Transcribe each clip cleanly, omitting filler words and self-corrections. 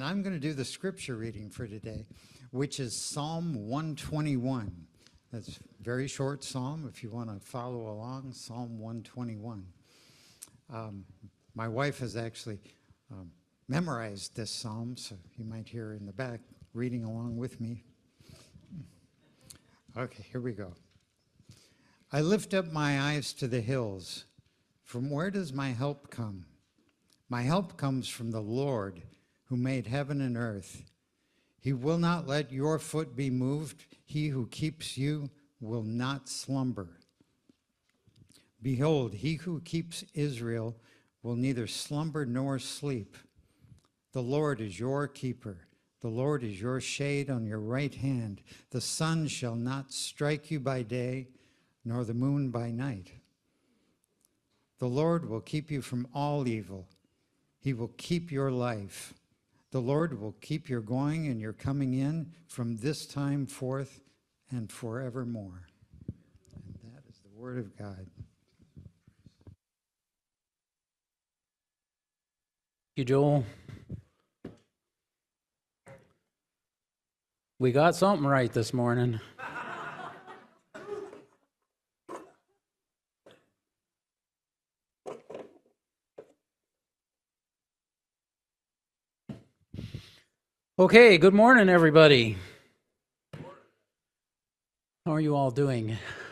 I'm going to do the scripture reading for today, which is Psalm 121. That's a very short psalm. If you want to follow along, Psalm 121. My wife has actually memorized this psalm, so you might hear her in the back reading along with me. Okay, here we go. I lift up my eyes to the hills. From where does my help come? My help comes from the Lord, who made heaven and earth. He will not let your foot be moved. He who keeps you will not slumber. Behold, he who keeps Israel will neither slumber nor sleep. The Lord is your keeper. The Lord is your shade on your right hand. The sun shall not strike you by day, nor the moon by night. The Lord will keep you from all evil. He will keep your life. The Lord will keep your going and your coming in from this time forth and forevermore. And that is the word of God. Thank you, Joel. We got something right this morning. Okay, good morning, everybody. How are you all doing?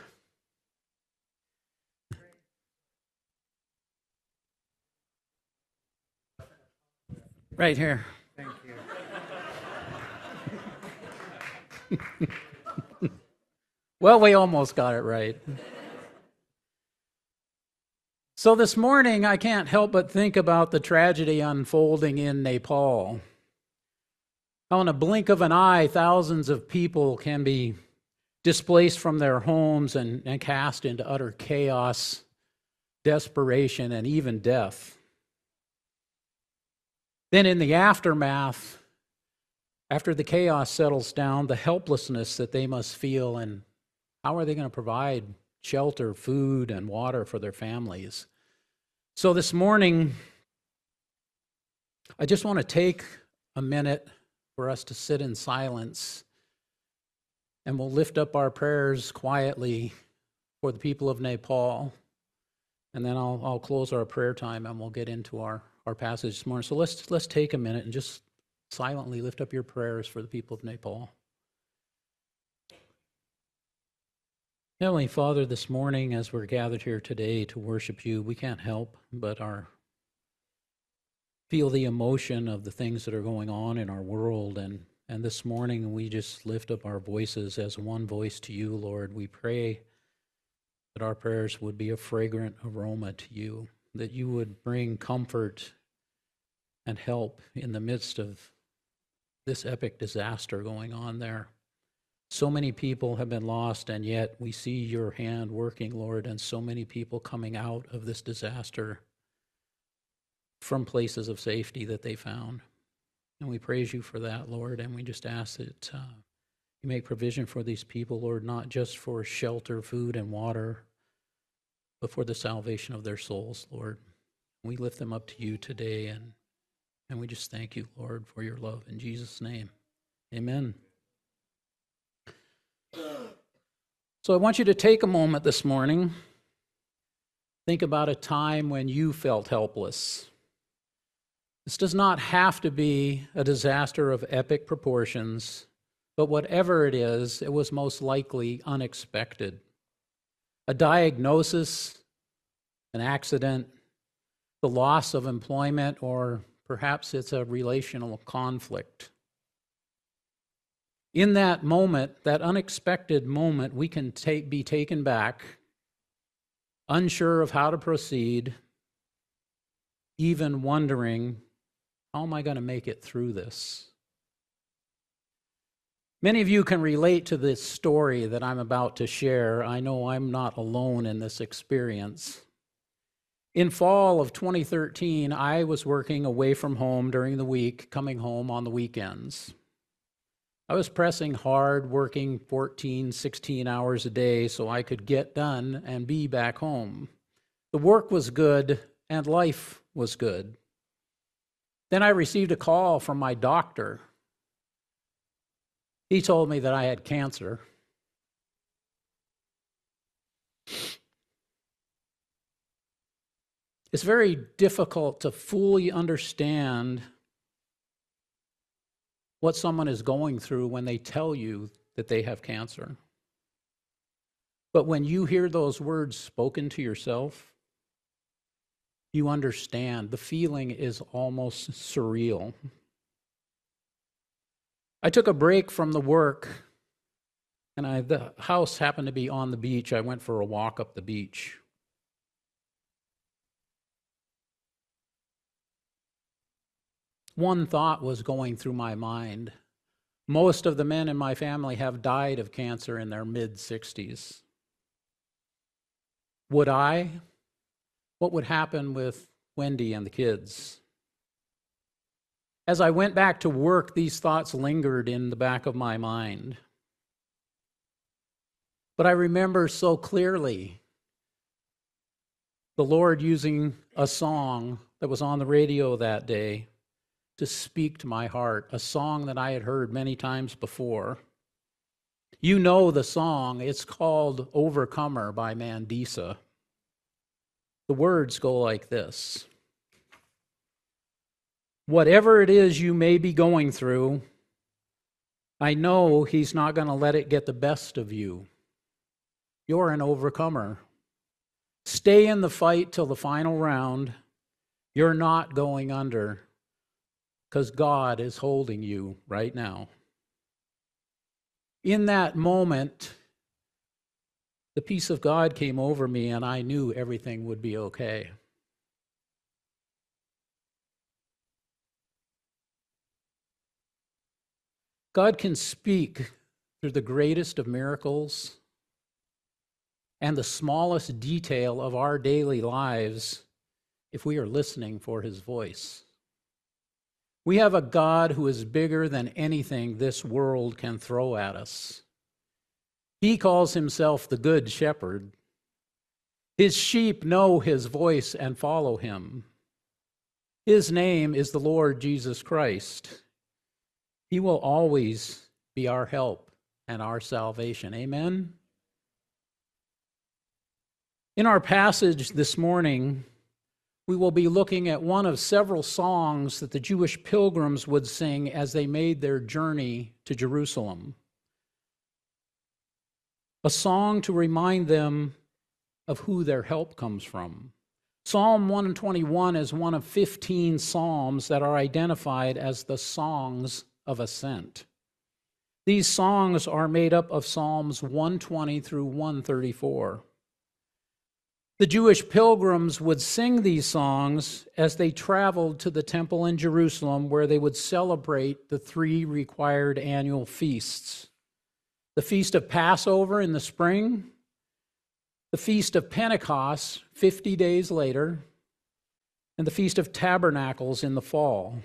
Right here. Thank you. Well, we almost got it right. So this morning, I can't help but think about the tragedy unfolding in Nepal. How in a blink of an eye, thousands of people can be displaced from their homes and cast into utter chaos, desperation, and even death. Then in the aftermath, after the chaos settles down, the helplessness that they must feel, and how are they going to provide shelter, food, and water for their families? So this morning, I just want to take a minute for us to sit in silence, and we'll lift up our prayers quietly for the people of Nepal, and then I'll close our prayer time and we'll get into our passage this morning. So let's take a minute and just silently lift up your prayers for the people of Nepal. Heavenly Father, this morning as we're gathered here today to worship you, we can't help but feel the emotion of the things that are going on in our world. And this morning we just lift up our voices as one voice to you, Lord. We pray that our prayers would be a fragrant aroma to you, that you would bring comfort and help in the midst of this epic disaster going on there. So many people have been lost, and yet we see your hand working, Lord, and so many people coming out of this disaster from places of safety that they found. And we praise you for that, Lord, and we just ask that you make provision for these people, Lord, not just for shelter, food, and water, but for the salvation of their souls, Lord. We lift them up to you today, and we just thank you, Lord, for your love. In Jesus' name, amen. So I want you to take a moment this morning, think about a time when you felt helpless. This does not have to be a disaster of epic proportions, but whatever it is, it was most likely unexpected. A diagnosis, an accident, the loss of employment, or perhaps it's a relational conflict. In that moment, that unexpected moment, we can be taken back, unsure of how to proceed, even wondering, how am I going to make it through this? Many of you can relate to this story that I'm about to share. I know I'm not alone in this experience. In fall of 2013, I was working away from home during the week, coming home on the weekends. I was pressing hard, working 14, 16 hours a day so I could get done and be back home. The work was good and life was good. Then I received a call from my doctor. He told me that I had cancer. It's very difficult to fully understand what someone is going through when they tell you that they have cancer. But when you hear those words spoken to yourself, you understand. The feeling is almost surreal. I took a break from the work, and the house happened to be on the beach. I went for a walk up the beach. One thought was going through my mind. Most of the men in my family have died of cancer in their mid-60s. Would I? What would happen with Wendy and the kids? As I went back to work, these thoughts lingered in the back of my mind. But I remember so clearly the Lord using a song that was on the radio that day to speak to my heart, a song that I had heard many times before. You know the song. It's called Overcomer by Mandisa. The words go like this. Whatever it is you may be going through, I know He's not going to let it get the best of you. You're an overcomer. Stay in the fight till the final round. You're not going under, because God is holding you right now. In that moment, the peace of God came over me, and I knew everything would be okay. God can speak through the greatest of miracles and the smallest detail of our daily lives if we are listening for His voice. We have a God who is bigger than anything this world can throw at us. He calls Himself the Good Shepherd. His sheep know His voice and follow Him. His name is the Lord Jesus Christ. He will always be our help and our salvation. Amen? In our passage this morning, we will be looking at one of several songs that the Jewish pilgrims would sing as they made their journey to Jerusalem. A song to remind them of who their help comes from. Psalm 121 is one of 15 psalms that are identified as the songs of ascent. These songs are made up of Psalms 120 through 134. The Jewish pilgrims would sing these songs as they traveled to the temple in Jerusalem, where they would celebrate the 3 required annual feasts: the Feast of Passover in the spring, the Feast of Pentecost 50 days later, and the Feast of Tabernacles in the fall.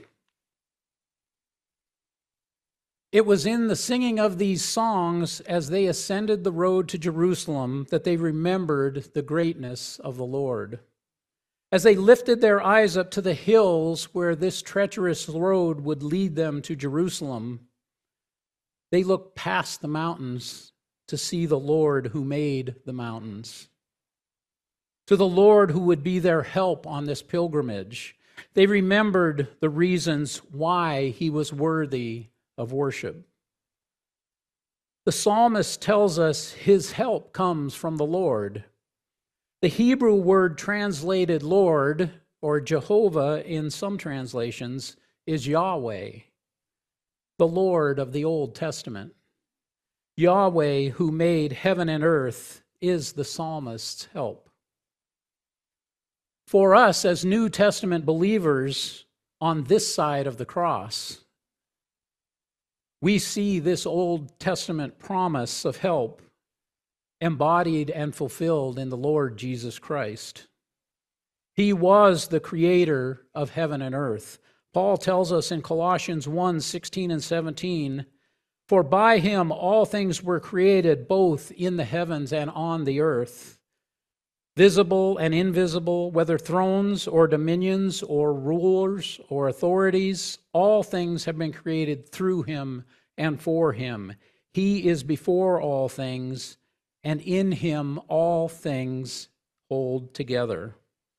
It was in the singing of these songs as they ascended the road to Jerusalem that they remembered the greatness of the Lord. As they lifted their eyes up to the hills where this treacherous road would lead them to Jerusalem, they looked past the mountains to see the Lord who made the mountains, to the Lord who would be their help on this pilgrimage. They remembered the reasons why He was worthy of worship. The psalmist tells us his help comes from the Lord. The Hebrew word translated Lord, or Jehovah in some translations, is Yahweh, the Lord of the Old Testament. Yahweh, who made heaven and earth, is the psalmist's help. For us as New Testament believers on this side of the cross, we see this Old Testament promise of help embodied and fulfilled in the Lord Jesus Christ. He was the creator of heaven and earth. Paul tells us in Colossians 1:16 and 17, "For by Him all things were created, both in the heavens and on the earth, visible and invisible, whether thrones or dominions or rulers or authorities, all things have been created through him and for him. He is before all things, and in him all things hold together.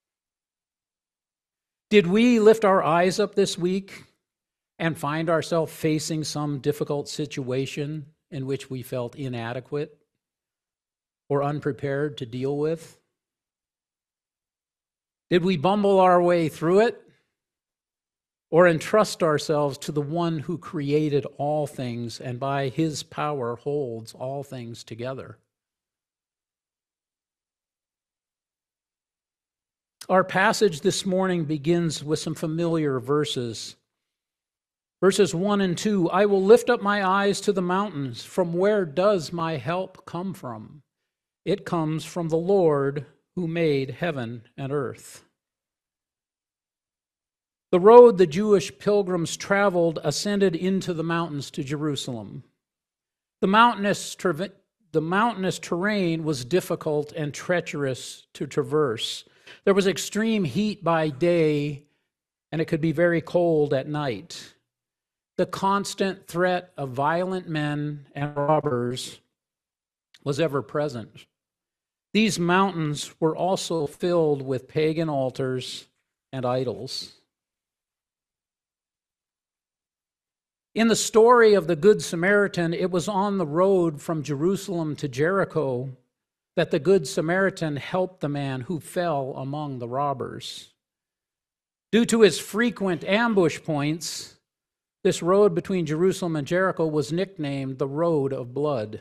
Did we lift our eyes up this week and find ourselves facing some difficult situation in which we felt inadequate or unprepared to deal with? Did we bumble our way through it or entrust ourselves to the one who created all things and by his power holds all things together? Our passage this morning begins with some familiar verses. Verses 1 and 2, I will lift up my eyes to the mountains. From where does my help come from? It comes from the Lord who made heaven and earth. The road the Jewish pilgrims traveled ascended into the mountains to Jerusalem. The mountainous terrain was difficult and treacherous to traverse. There was extreme heat by day, and it could be very cold at night. The constant threat of violent men and robbers was ever present. These mountains were also filled with pagan altars and idols. In the story of the Good Samaritan, it was on the road from Jerusalem to Jericho that the Good Samaritan helped the man who fell among the robbers. Due to his frequent ambush points, this road between Jerusalem and Jericho was nicknamed the Road of Blood.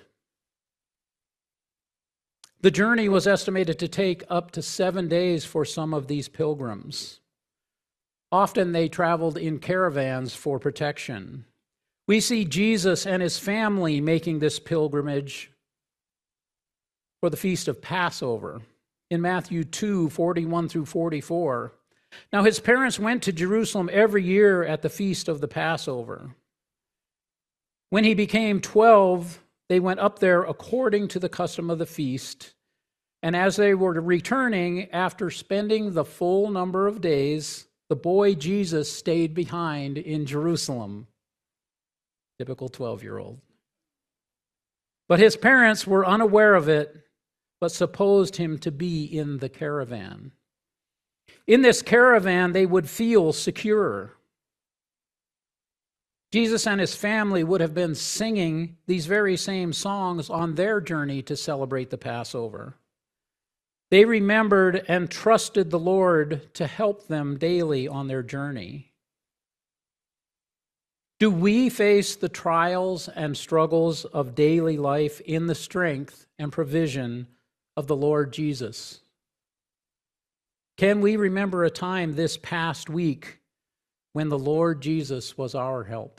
The journey was estimated to take up to 7 days for some of these pilgrims. Often they traveled in caravans for protection. We see Jesus and his family making this pilgrimage for the Feast of Passover in Matthew 2:41 through 44. Now his parents went to Jerusalem every year at the Feast of the Passover. When he became 12, they went up there according to the custom of the feast. And as they were returning, after spending the full number of days, the boy Jesus stayed behind in Jerusalem. Typical 12-year-old. But his parents were unaware of it, but supposed him to be in the caravan. In this caravan, they would feel secure. Jesus and his family would have been singing these very same songs on their journey to celebrate the Passover. They remembered and trusted the Lord to help them daily on their journey. Do we face the trials and struggles of daily life in the strength and provision of the Lord Jesus? Can we remember a time this past week when the Lord Jesus was our help?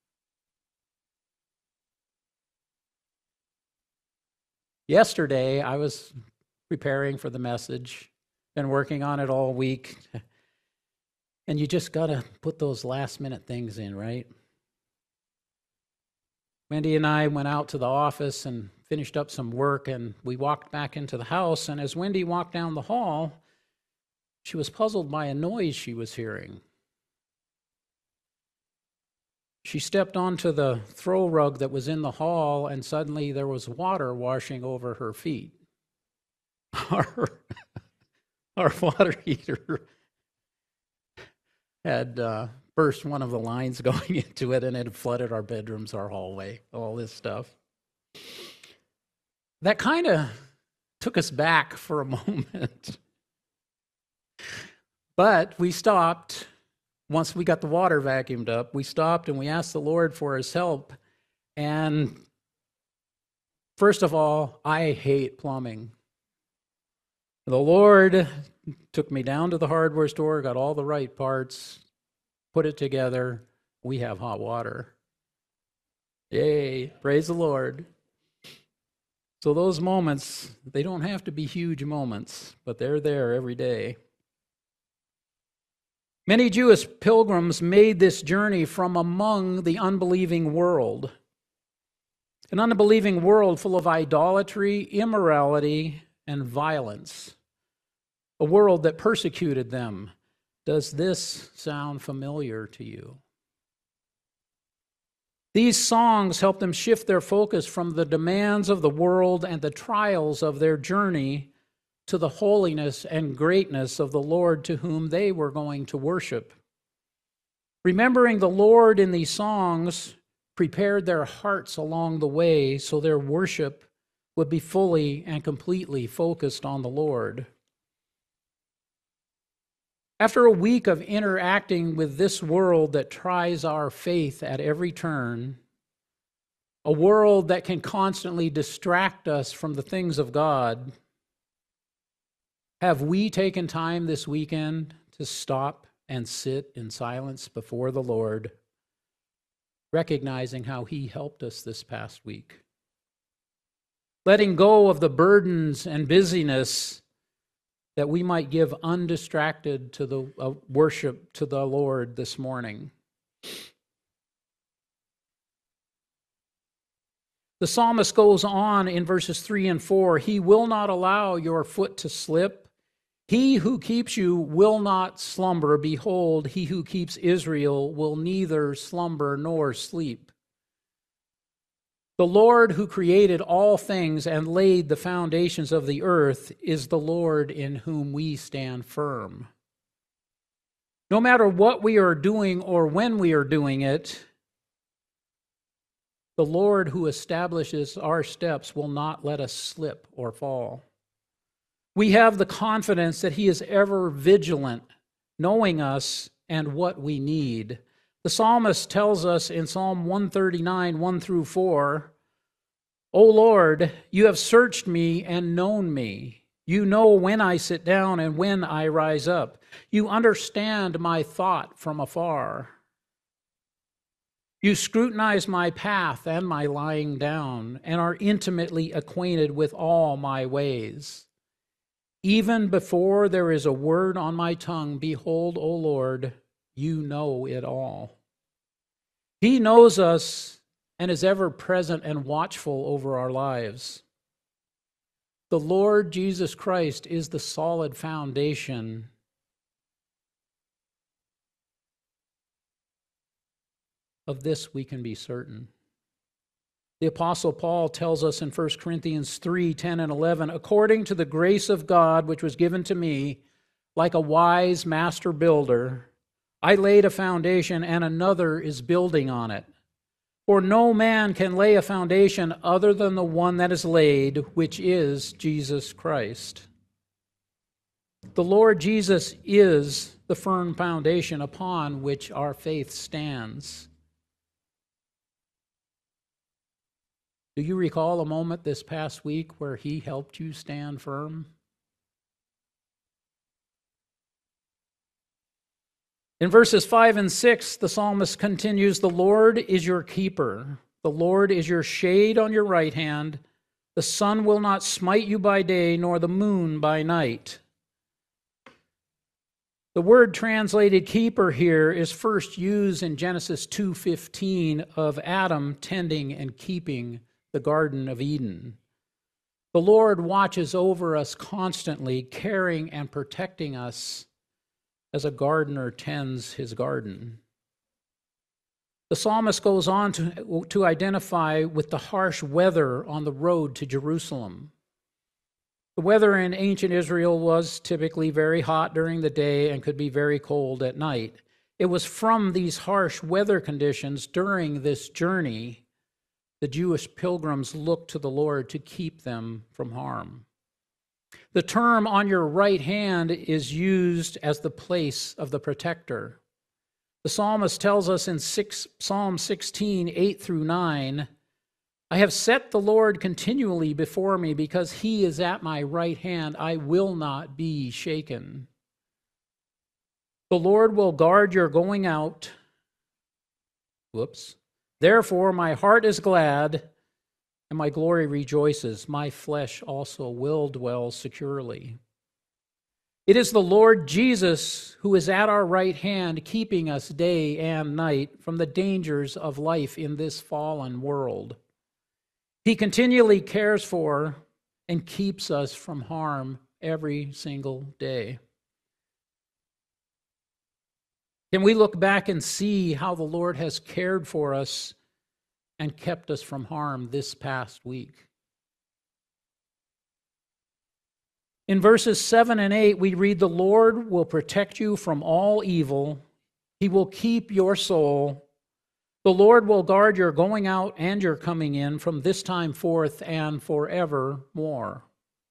Yesterday, I was preparing for the message, been working on it all week, and you just got to put those last-minute things in, right? Wendy and I went out to the office and finished up some work, and we walked back into the house, and as Wendy walked down the hall, she was puzzled by a noise she was hearing. She stepped onto the throw rug that was in the hall, and suddenly there was water washing over her feet. Our water heater had burst one of the lines going into it, and it had flooded our bedrooms, our hallway, all this stuff. That kind of took us back for a moment. But we stopped. Once we got the water vacuumed up, we stopped and we asked the Lord for his help. And first of all, I hate plumbing. The Lord took me down to the hardware store, got all the right parts, put it together. We have hot water. Yay, praise the Lord. So those moments, they don't have to be huge moments, but they're there every day. Many Jewish pilgrims made this journey from among the unbelieving world. An unbelieving world full of idolatry, immorality, and violence. a world that persecuted them. Does this sound familiar to you? These songs help them shift their focus from the demands of the world and the trials of their journey to the holiness and greatness of the Lord to whom they were going to worship. Remembering the Lord in these songs prepared their hearts along the way so their worship would be fully and completely focused on the Lord. After a week of interacting with this world that tries our faith at every turn, a world that can constantly distract us from the things of God, have we taken time this weekend to stop and sit in silence before the Lord, recognizing how He helped us this past week? Letting go of the burdens and busyness that we might give undistracted to the worship to the Lord this morning. The psalmist goes on in verses 3 and 4, He will not allow your foot to slip. He who keeps you will not slumber. Behold, He who keeps Israel will neither slumber nor sleep. The Lord who created all things and laid the foundations of the earth is the Lord in whom we stand firm. No matter what we are doing or when we are doing it, the Lord who establishes our steps will not let us slip or fall. We have the confidence that He is ever vigilant, knowing us and what we need. The psalmist tells us in Psalm 139, 1 through 4, O Lord, you have searched me and known me. You know when I sit down and when I rise up. You understand my thought from afar. You scrutinize my path and my lying down, and are intimately acquainted with all my ways. Even before there is a word on my tongue, behold, O Lord, you know it all. He knows us and is ever present and watchful over our lives. The Lord Jesus Christ is the solid foundation of this we can be certain. The Apostle Paul tells us in 1 Corinthians 3, 10 and 11, according to the grace of God which was given to me, like a wise master builder, I laid a foundation and another is building on it. For no man can lay a foundation other than the one that is laid, which is Jesus Christ. The Lord Jesus is the firm foundation upon which our faith stands. Do you recall a moment this past week where He helped you stand firm? In verses 5 and 6, the psalmist continues, the Lord is your keeper. The Lord is your shade on your right hand. The sun will not smite you by day, nor the moon by night. The word translated keeper here is first used in Genesis 2:15 of Adam tending and keeping the Garden of Eden. The Lord watches over us constantly, caring and protecting us as a gardener tends his garden. The psalmist goes on to identify with the harsh weather on the road to Jerusalem. The weather in ancient Israel was typically very hot during the day and could be very cold at night. It was from these harsh weather conditions during this journey the Jewish pilgrims looked to the Lord to keep them from harm. The term on your right hand is used as the place of the protector. The psalmist tells us in Psalm 16, 8 through 9, I have set the Lord continually before me because He is at my right hand. I will not be shaken. The Lord will guard your going out. Therefore, my heart is glad and my glory rejoices. My flesh also will dwell securely. It is the Lord Jesus who is at our right hand, keeping us day and night from the dangers of life in this fallen world. He continually cares for and keeps us from harm every single day. Can we look back and see how the Lord has cared for us and kept us from harm this past week? In verses 7 and 8, we read, "The Lord will protect you from all evil. He will keep your soul. The Lord will guard your going out and your coming in from this time forth and forevermore."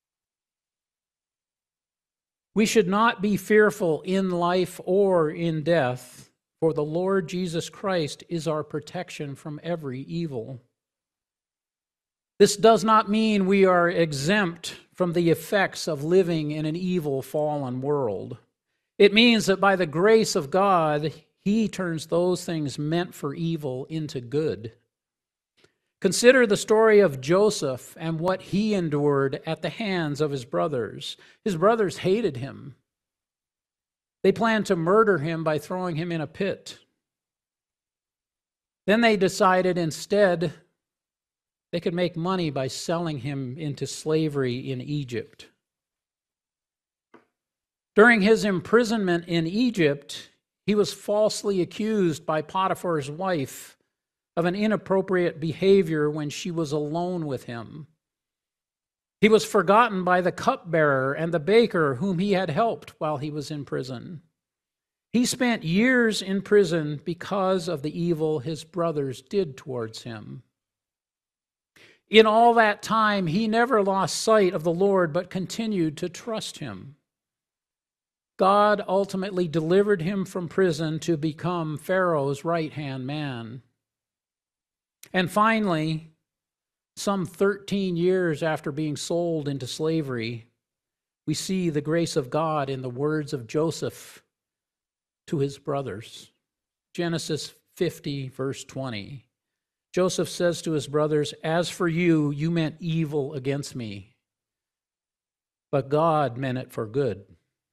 We should not be fearful in life or in death, for the Lord Jesus Christ is our protection from every evil. This does not mean we are exempt from the effects of living in an evil, fallen world. It means that by the grace of God, He turns those things meant for evil into good. Consider the story of Joseph and what he endured at the hands of his brothers. His brothers hated him. They planned to murder him by throwing him in a pit. Then they decided instead they could make money by selling him into slavery in Egypt. During his imprisonment in Egypt, he was falsely accused by Potiphar's wife of an inappropriate behavior when she was alone with him. He was forgotten by the cupbearer and the baker whom he had helped while he was in prison. He spent years in prison because of the evil his brothers did towards him. In all that time, he never lost sight of the Lord, but continued to trust him. God ultimately delivered him from prison to become Pharaoh's right-hand man. And finally, some 13 years after being sold into slavery, we see the grace of God in the words of Joseph to his brothers. Genesis 50, verse 20. Joseph says to his brothers, "As for you, you meant evil against me, but God meant it for good."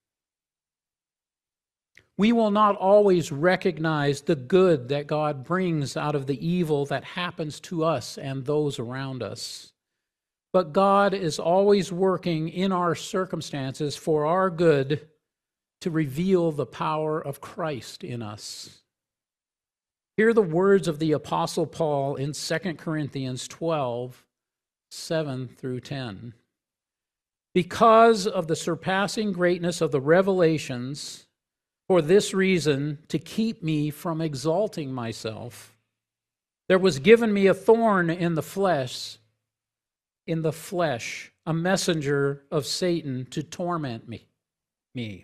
We will not always recognize the good that God brings out of the evil that happens to us and those around us. But God is always working in our circumstances for our good to reveal the power of Christ in us. Hear the words of the Apostle Paul in 2 Corinthians 12, 7 through 10. "Because of the surpassing greatness of the revelations, for this reason, to keep me from exalting myself, there was given me a thorn in the flesh, a messenger of Satan to torment me.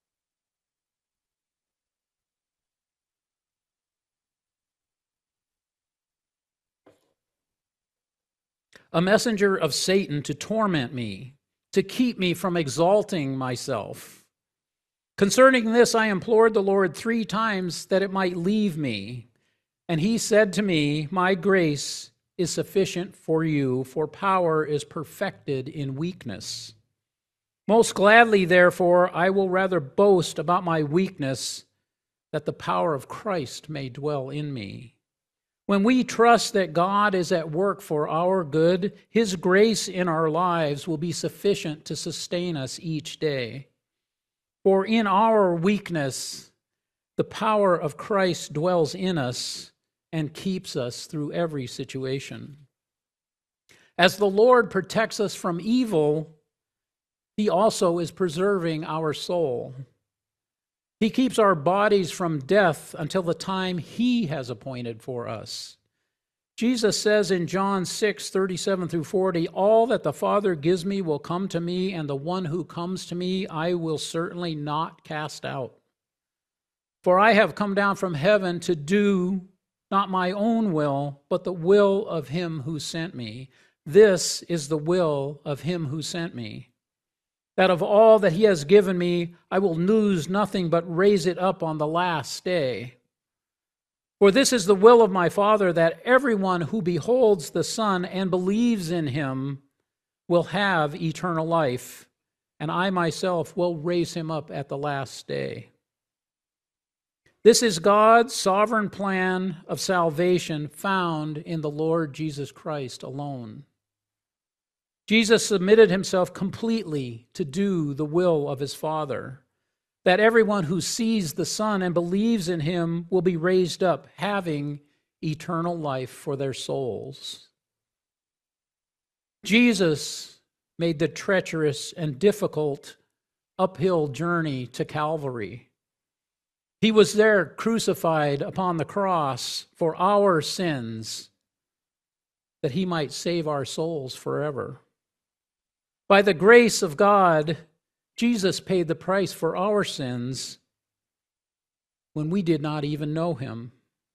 A messenger of Satan to torment me, to keep me from exalting myself. Concerning this, I implored the Lord 3 times that it might leave me. And he said to me, 'My grace is sufficient for you, for power is perfected in weakness. Most gladly, therefore, I will rather boast about my weakness, that the power of Christ may dwell in me.' When we trust that God is at work for our good, His grace in our lives will be sufficient to sustain us each day. For in our weakness, the power of Christ dwells in us and keeps us through every situation. As the Lord protects us from evil, He also is preserving our soul. He keeps our bodies from death until the time He has appointed for us. Jesus says in John 6, 37 through 40, 'All that the Father gives me will come to me, and the one who comes to me I will certainly not cast out. For I have come down from heaven to do not my own will, but the will of Him who sent me. This is the will of Him who sent me, that of all that He has given me, I will lose nothing but raise it up on the last day. For this is the will of my Father, that everyone who beholds the Son and believes in Him will have eternal life, and I myself will raise him up at the last day.' This is God's sovereign plan of salvation found in the Lord Jesus Christ alone. Jesus submitted himself completely to do the will of his Father, that everyone who sees the Son and believes in him will be raised up, having eternal life for their souls. Jesus made the treacherous and difficult uphill journey to Calvary. He was there crucified upon the cross for our sins, that he might save our souls forever. By the grace of God, Jesus paid the price for our sins when we did not even know him.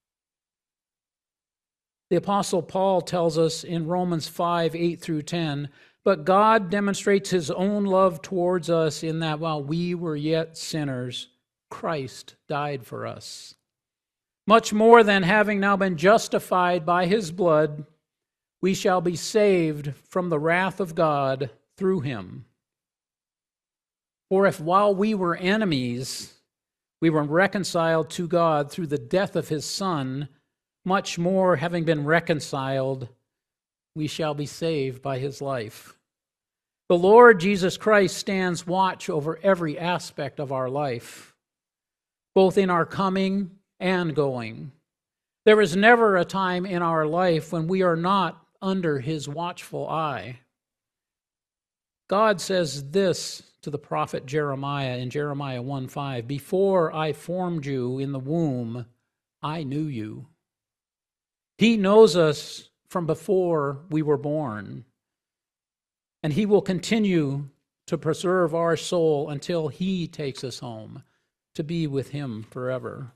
The Apostle Paul tells us in Romans 5:8 through 10, "But God demonstrates his own love towards us in that while we were yet sinners, Christ died for us. Much more than having now been justified by his blood, we shall be saved from the wrath of God through him. For if while we were enemies, we were reconciled to God through the death of his Son, much more, having been reconciled, we shall be saved by his life." The Lord Jesus Christ stands watch over every aspect of our life, both in our coming and going. There is never a time in our life when we are not under his watchful eye. God says this to the prophet Jeremiah in Jeremiah 1:5, "Before I formed you in the womb, I knew you." He knows us from before we were born, and he will continue to preserve our soul until he takes us home to be with him forever.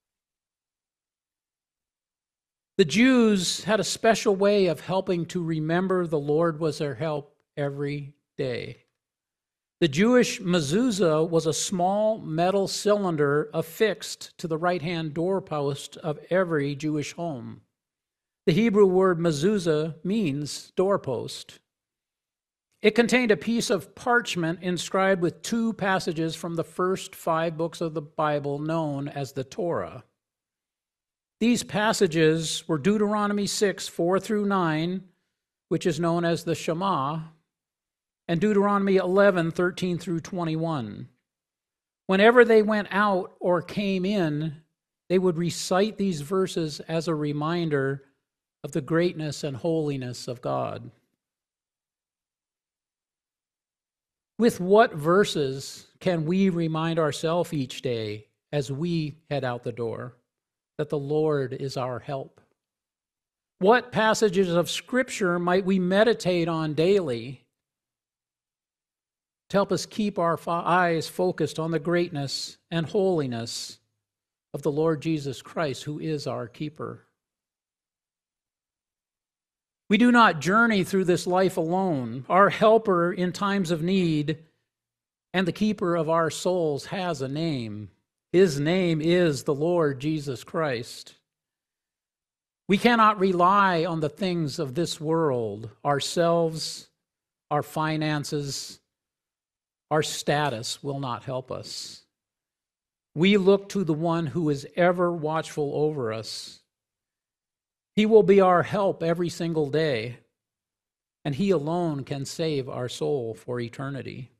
The Jews had a special way of helping to remember the Lord was their help every day. The Jewish mezuzah was a small metal cylinder affixed to the right-hand doorpost of every Jewish home. The Hebrew word mezuzah means doorpost. It contained a piece of parchment inscribed with 2 passages from the first 5 books of the Bible known as the Torah. These passages were Deuteronomy 6:4 through 9, which is known as the Shema, and Deuteronomy 11:13 through 21. Whenever they went out or came in, they would recite these verses as a reminder of the greatness and holiness of God. With what verses can we remind ourselves each day as we head out the door that the Lord is our help? What passages of Scripture might we meditate on daily to help us keep our eyes focused on the greatness and holiness of the Lord Jesus Christ, who is our keeper? We do not journey through this life alone. Our helper in times of need and the keeper of our souls has a name. His name is the Lord Jesus Christ. We cannot rely on the things of this world, ourselves, our finances, our status will not help us. We look to the one who is ever watchful over us. He will be our help every single day, and he alone can save our soul for eternity.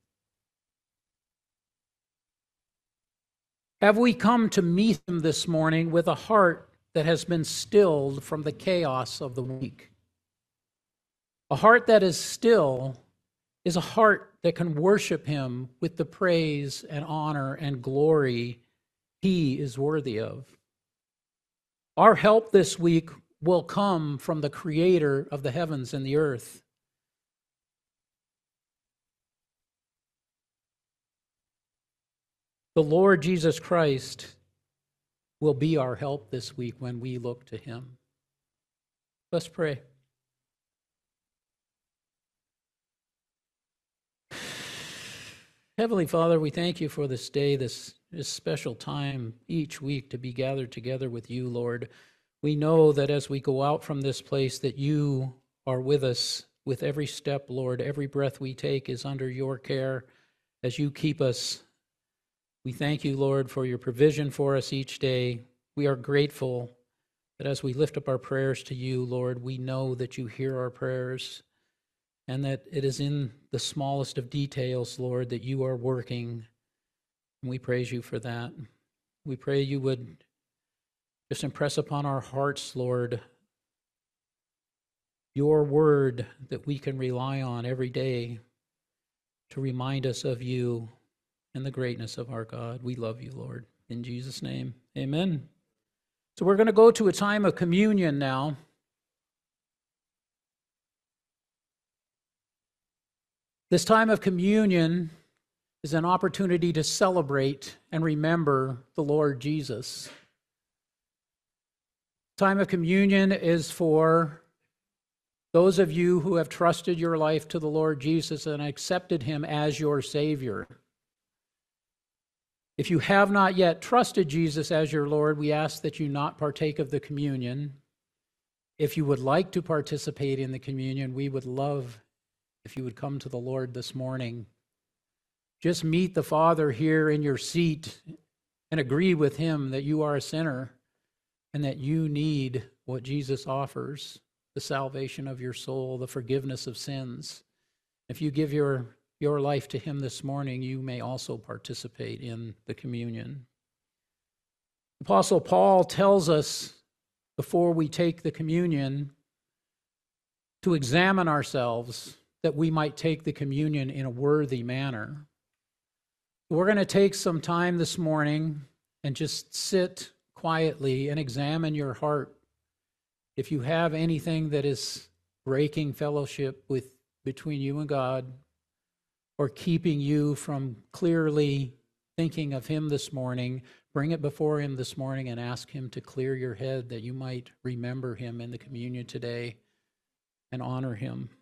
Have we come to meet him this morning with a heart that has been stilled from the chaos of the week? A heart that is still is a heart that can worship him with the praise and honor and glory he is worthy of. Our help this week will come from the Creator of the heavens and the earth. The Lord Jesus Christ will be our help this week when we look to him. Let's pray. Heavenly Father, we thank you for this day, this special time each week to be gathered together with you, Lord. We know that as we go out from this place that you are with us with every step, Lord. Every breath we take is under your care as you keep us. We thank you, Lord, for your provision for us each day. We are grateful that as we lift up our prayers to you, Lord, we know that you hear our prayers and that it is in the smallest of details, Lord, that you are working. And we praise you for that. We pray you would just impress upon our hearts, Lord, your word that we can rely on every day to remind us of you and the greatness of our God. We love you, Lord. In Jesus' name, amen. So we're going to go to a time of communion now. This time of communion is an opportunity to celebrate and remember the Lord Jesus. Time of communion is for those of you who have trusted your life to the Lord Jesus and accepted him as your Savior. If you have not yet trusted Jesus as your Lord, we ask that you not partake of the communion. If you would like to participate in the communion, we would love if you would come to the Lord this morning. Just meet the Father here in your seat and agree with him that you are a sinner and that you need what Jesus offers, the salvation of your soul, the forgiveness of sins. If you give your life to him this morning, you may also participate in the communion. Apostle Paul tells us before we take the communion to examine ourselves that we might take the communion in a worthy manner. We're going to take some time this morning and just sit quietly and examine your heart. If you have anything that is breaking fellowship between you and God, or keeping you from clearly thinking of him this morning, bring it before him this morning and ask him to clear your head that you might remember him in the communion today and honor him.